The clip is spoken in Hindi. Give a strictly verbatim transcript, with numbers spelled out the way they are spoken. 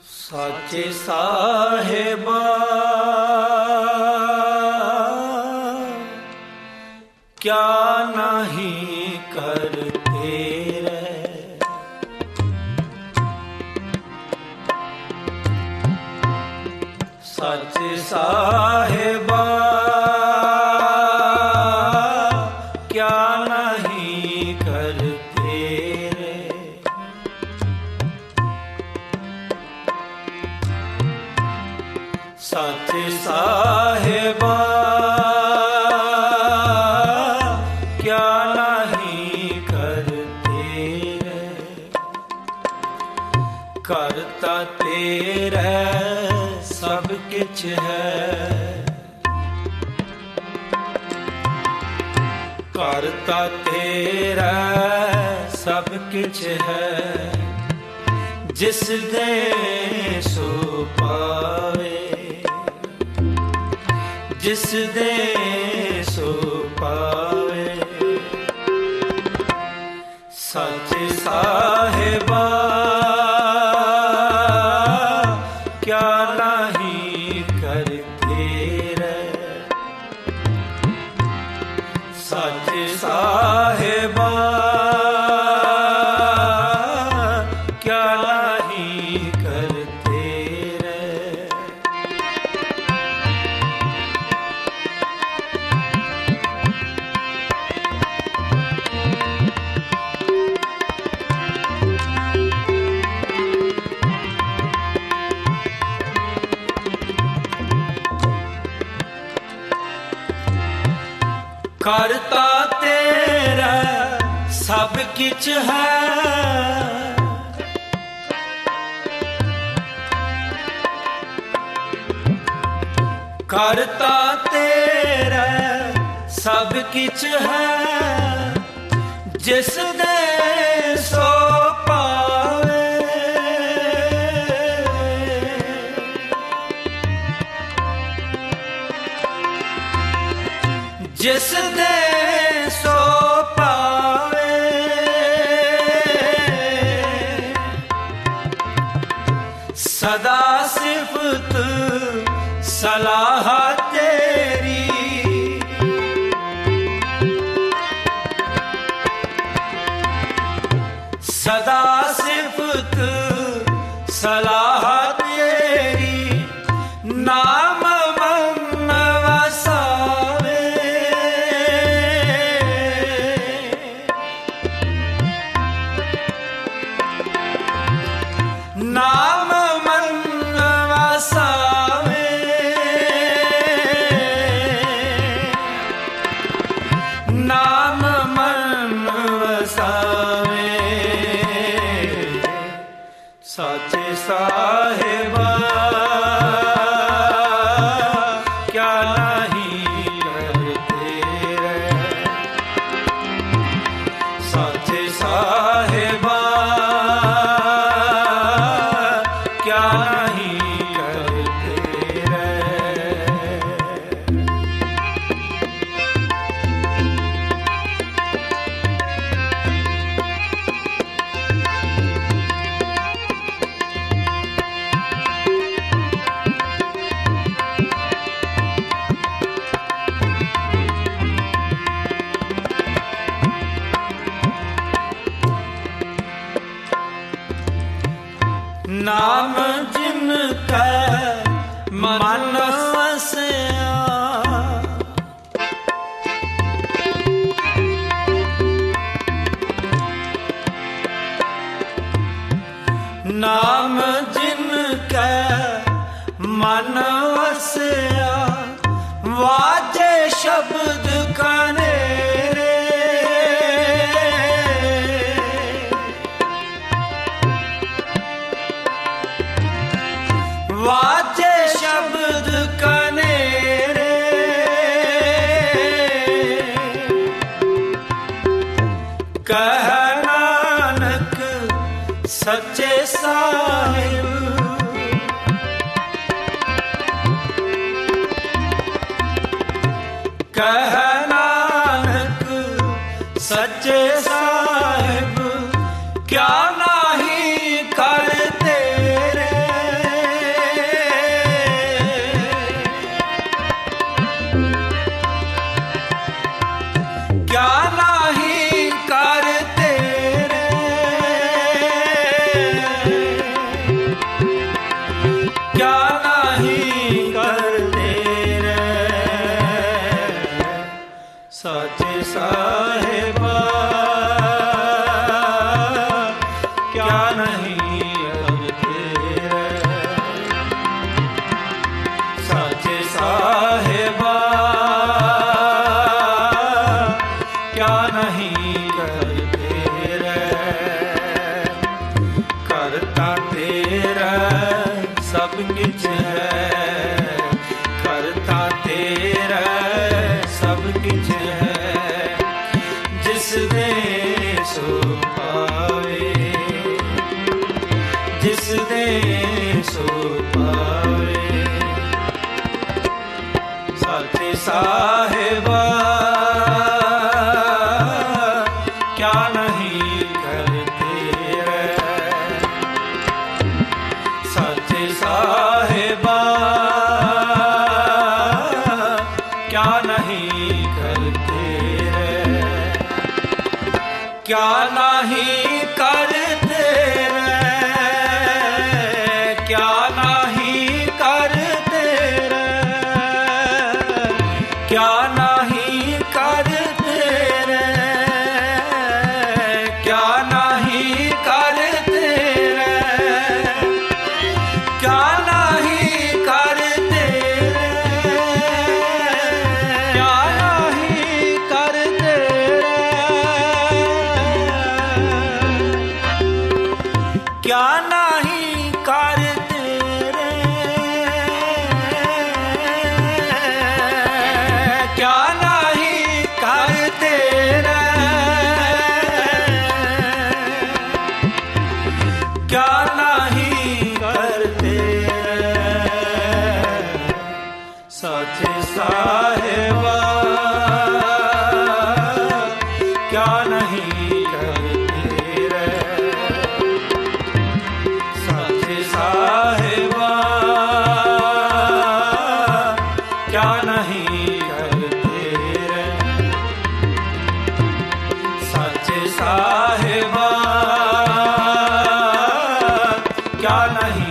साचे साहेबा क्या नहीं करते रे, साचे साहेबा क्या नहीं करते रे। साचे साहेबा क्या नहीं करते रे, करता तेरा सब किछ है, करता तेरा सब किछ है, जिस दे सो पावे, जिस दे सो पावे। साचे साहेबा क्या नहीं करते रे, साचे साहेबा क्या नहीं करते रे। करता तेरा सब किछ है, करता तेरा सब किछ है, जिस दे सो पावे, जिस दे सो पावे। सदा सिफत सलाह तेरी, सदा सिफत सलाह तेरी, नाम मन वसावे, नाम मन वसावे, नाम मन वसावे। साचे साहेबा क्या नहीं करते रे, साचे साहेबा क्या नहीं करते रे। नाम जिनका मन वसया, नाम जिनका मन वसया, वाजे शब्द कनेरे, वाजे शब्द कनेरे, कह नानक सच्चे साहिब, कह नानक सच्चे साहिब क्या नहीं करते रे। साहिबा क्या नहीं करते साचे साहिबा क्या नहीं करते रे करता तेरा सब किछ है करता तेरा सब किछ है जिस दे सो पावे जिस दे सो पावे साचे साहिबा क्या नहीं करते रे साचे साहिबा क्या नहीं करते रे क्या नहीं करते रे क्या नहीं करते रे क्या नहीं करते रे क्या नहीं करते रे क्या नहीं करते रे क्या नहीं करते रे क्या नहीं करते रे क्या नहीं करते रे क्या नहीं करते साचे साहिबा क्या नहीं करते रे साचे साहिबा क्या नहीं करते रे साचे साहिबा क्या नहीं